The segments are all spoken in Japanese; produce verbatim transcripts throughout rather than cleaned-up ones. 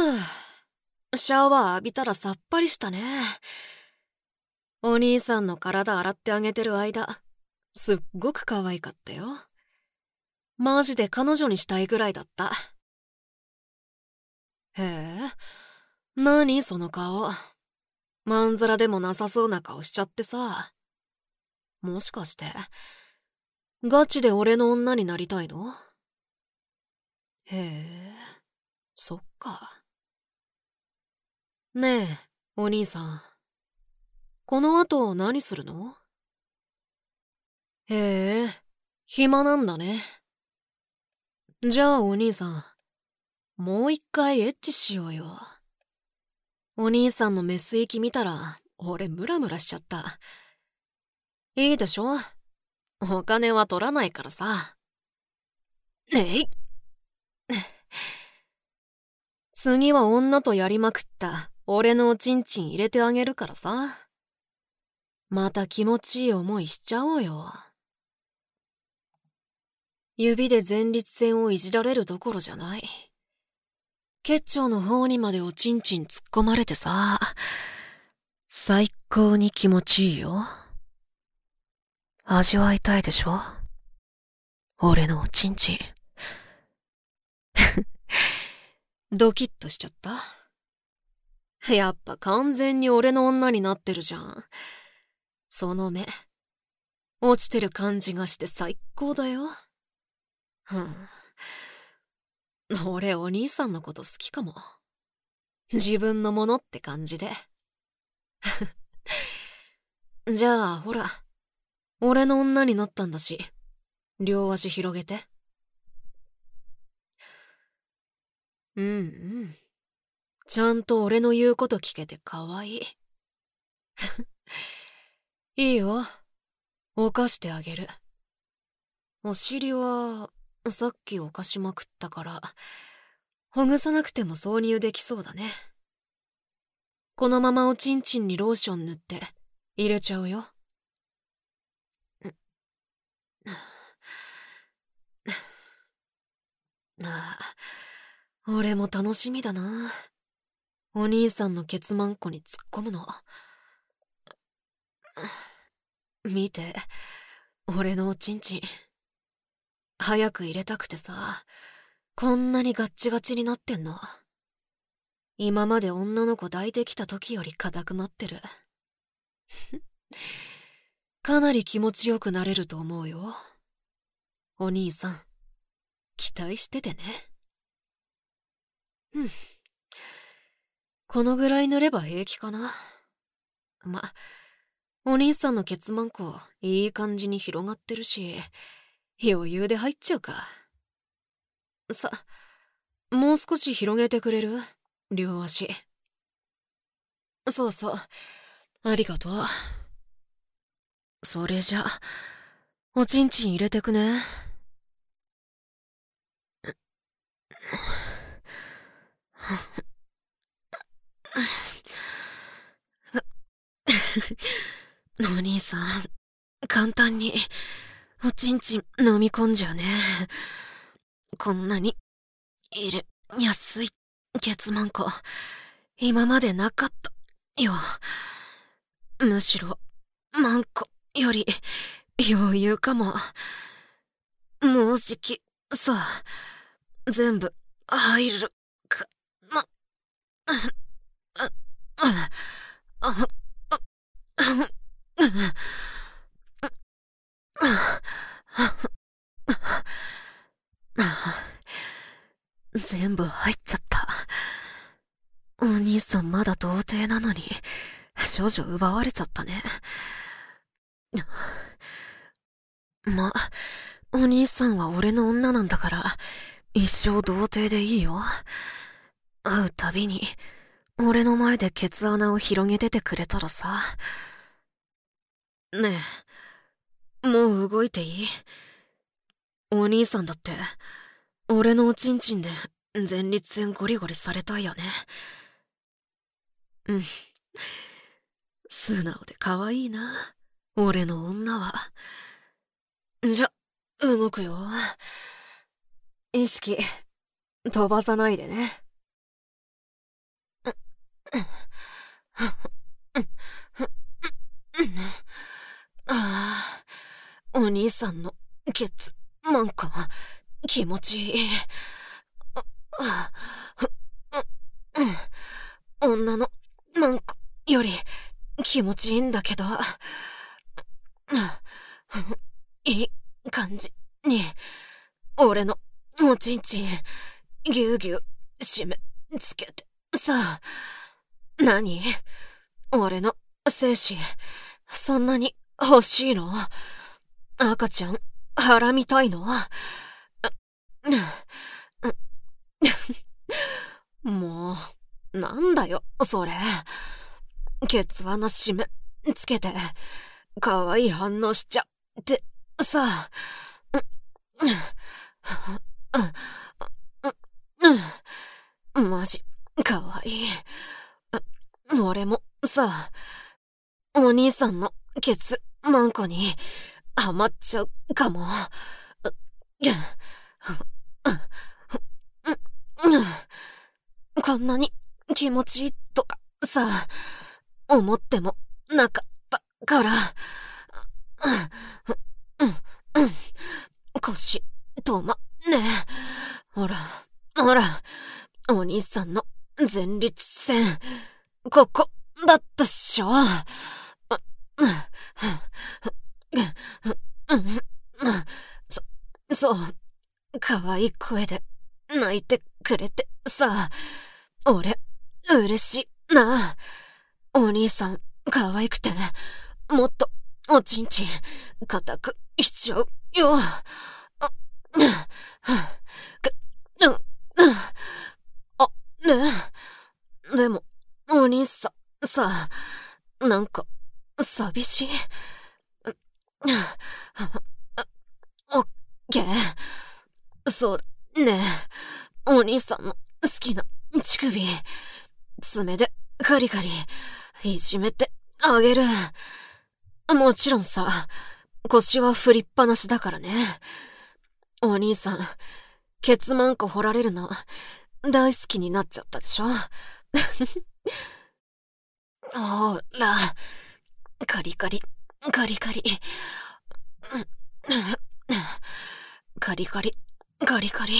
ぁ、シャワー浴びたらさっぱりしたね。お兄さんの体洗ってあげてる間、すっごく可愛かったよ。マジで彼女にしたいぐらいだった。へえ、なにその顔。まんざらでもなさそうな顔しちゃってさ。もしかして、ガチで俺の女になりたいの？へえ、そっか。ねえ、お兄さん。この後何するの？へえ、暇なんだね。じゃあお兄さん、もう一回エッチしようよ。お兄さんのメス息見たら、俺ムラムラしちゃった。いいでしょ？お金は取らないからさ。ねい次は女とやりまくった俺のおちんちん入れてあげるからさ。また気持ちいい思いしちゃおうよ。指で前立腺をいじられるどころじゃない。結腸の方にまでおちんちん突っ込まれてさ。最高に気持ちいいよ。味わいたいでしょ？俺のおちんちん。ドキッとしちゃった？やっぱ完全に俺の女になってるじゃん。その目、落ちてる感じがして最高だよ。ふん。俺お兄さんのこと好きかも。自分のものって感じで。じゃあ、ほら。俺の女になったんだし、両足広げて。うんうん。ちゃんと俺の言うこと聞けてかわいい。いいよ。犯してあげる。お尻は、さっき犯しまくったから、ほぐさなくても挿入できそうだね。このままおちんちんにローション塗って入れちゃうよ。ああ、俺も楽しみだな。お兄さんのケツマンコに突っ込むの。見て、俺のおちんちん。早く入れたくてさ、こんなにガッチガチになってんの。今まで女の子抱いてきた時より硬くなってる。かなり気持ちよくなれると思うよ。お兄さん、期待しててね。うん。このぐらい塗れば平気かな。ま、お兄さんのケツマンコ、いい感じに広がってるし、余裕で入っちゃうか。さ、もう少し広げてくれる？両足。そうそう。ありがとう。それじゃ、おちんちん入れてくね。お兄さん、簡単に、おちんちん飲み込んじゃうね。こんなに、入れやすい、ケツマンコ、今までなかったよ。むしろ、マンコより、余裕かも。もうじき、さあ、全部、入る、か、ま、あ、あ、あ、あ、あ、全部入っちゃった。お兄さんまだ童貞なのに、少女奪われちゃったね。ま、お兄さんは俺の女なんだから、一生童貞でいいよ。会うたびに、俺の前でケツ穴を広げててくれたらさ。ねえ、もう動いていい？お兄さんだって、俺のおちんちんで前立腺ゴリゴリされたいよね。うん。素直で可愛いな、俺の女は。じゃ、動くよ。意識、飛ばさないでね。 兄さんのケツマンコ気持ちいい。女のマンコより気持ちいいんだけど、いい感じに俺のおちんちんぎゅうぎゅう締めつけてさ。何？俺の精子そんなに欲しいの？赤ちゃん腹みたいの？もうなんだよそれ。ケツ穴締めつけて可愛い反応しちゃってさ。マジ可愛い。俺もさ、お兄さんのケツマンコにハマっちゃうかも。こんなに気持ちいいとかさ、思ってもなかったから。腰止まねえ。ほらほら、お兄さんの前立腺ここだったっしょ。そ、そう、可愛い声で泣いてくれてさ、俺、嬉しいな。お兄さん、可愛くて、もっと、おちんちん、固くしちゃうよ。あ、あ、ねえ。でも、お兄さん、さ、なんか、寂しい。オッケー。そうだね。お兄さんの好きな乳首、爪でカリカリいじめてあげる。もちろんさ、腰は振りっぱなしだからね。お兄さん、ケツマンコ掘られるの大好きになっちゃったでしょ。ほら、カリカリ、カリカリ。カリカリ、カリカリ。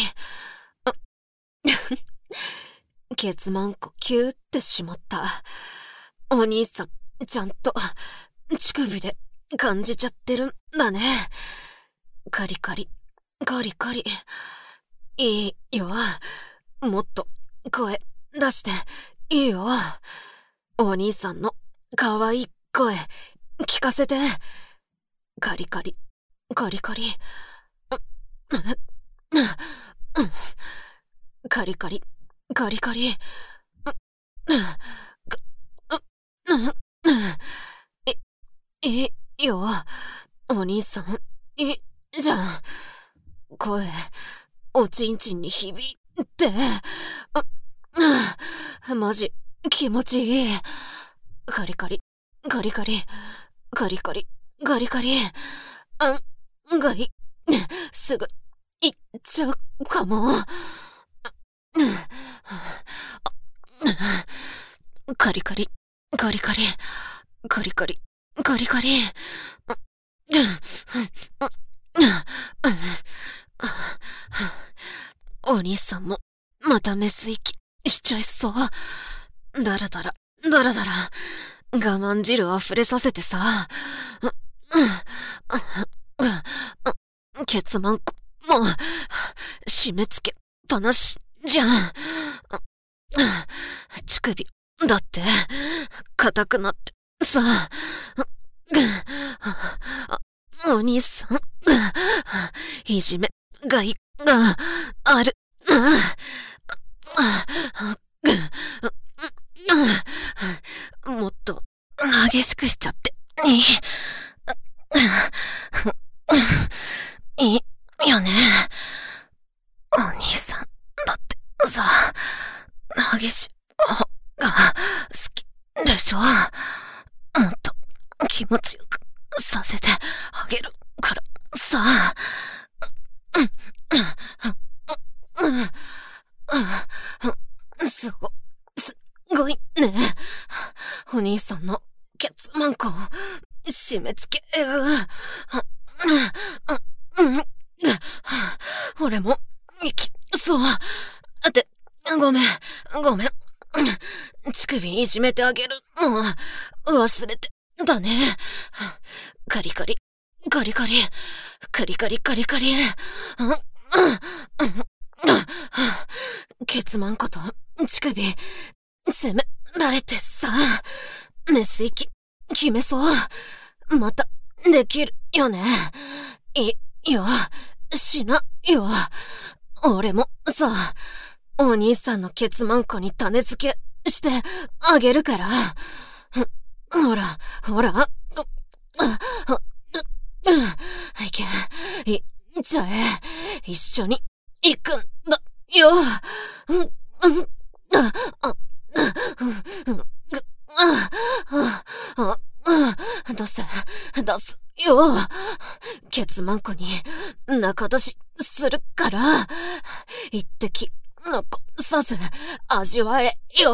ケツマンコキューってしまった。お兄さん、ちゃんと乳首で感じちゃってるんだね。カリカリ、カリカリ。いいよ。もっと声出していいよ。お兄さんの可愛い声聞かせて。カリカリ、カリカリ。カリカリ、カリカリ。い、いいよ。お兄さん、いいじゃん。声、おちんちんに響いて。マジ、気持ちいい。カリカリ、カリカリ、カリカリ、カリカリ。案外、すぐ、いっちゃうかも。カリカリ、カリカリ、カリカリ、カリカリ。お兄さんもまたメス息しちゃいそう。だらだら、だらだら、我慢汁溢れさせてさ。ケツマンコ、もう、締め付けっぱなしじゃん。乳首、だって、硬くなってさ。お兄さん、いじめがいがある。もっと激しくしちゃっていい。いいよね。お兄さんだってさ、激しい方が好きでしょ。もっと気持ちよくさせてあげるからさ。すご、すごいね。お兄さんのケツマンコ締め付けが。 うん、うん、俺も、いき、そう。って、ごめん、ごめん。乳首いじめてあげるの忘れてたね。カリカリ、カリカリ、カリカリカリカリ。ケツマンコと乳首、責められてさ、メス息、決めそう。また、できるよね。いいよ、しなよ。俺もさ、お兄さんのケツマンコに種付けしてあげるから。ほら、ほら、あ、あ、あ、いけ、いっちゃえ。一緒に行くんだよ。うん、うん、あ、あ、うん、あ、あ、あ、あ、出す、出すよ。ケツマンコに仲出しするから、一滴残さず味わえよ。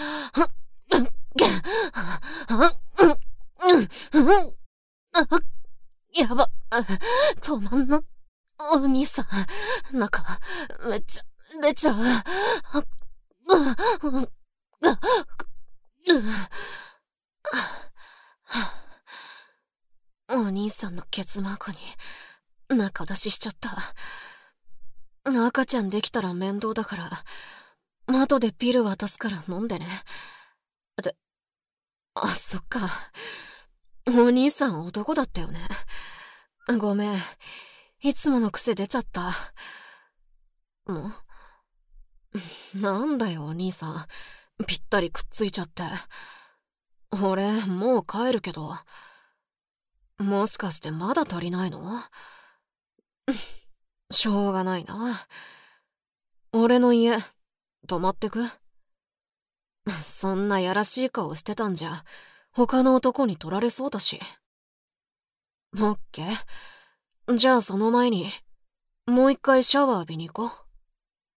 やば、止まんな。お兄さん、なんか、めっちゃ出ちゃう。お兄さんのケツマンコに仲出ししちゃった。赤ちゃんできたら面倒だから、後でピル渡すから飲んでね。で、あ、そっか。お兄さん男だったよね。ごめん。いつもの癖出ちゃった。んなんだよ、お兄さん。ぴったりくっついちゃって。俺、もう帰るけど。もしかしてまだ足りないの？しょうがないな。俺の家、泊まってく？そんなやらしい顔してたんじゃ、他の男に取られそうだし。オッケー。じゃあその前に、もう一回シャワー浴びに行こう。